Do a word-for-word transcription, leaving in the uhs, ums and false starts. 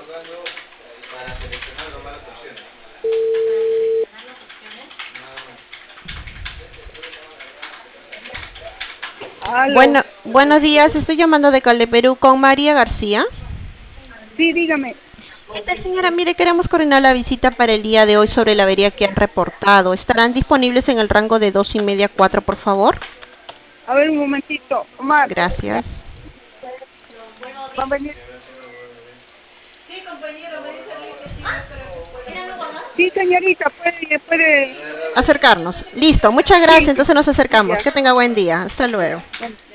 Aló. Bueno, buenos días, estoy llamando de Caldeperú con María García. Sí, dígame. ¿Qué tal, señora? Mire, queremos coordinar la visita para el día de hoy sobre la avería que han reportado. ¿Estarán disponibles en el rango de dos y media a cuatro, por favor? A ver, un momentito. Omar, Gracias. va a venir. Sí, señorita, puede, puede. Acercarnos. Listo, muchas Sí, gracias. Entonces nos acercamos. ya. Que tenga buen día. Hasta luego. Bueno.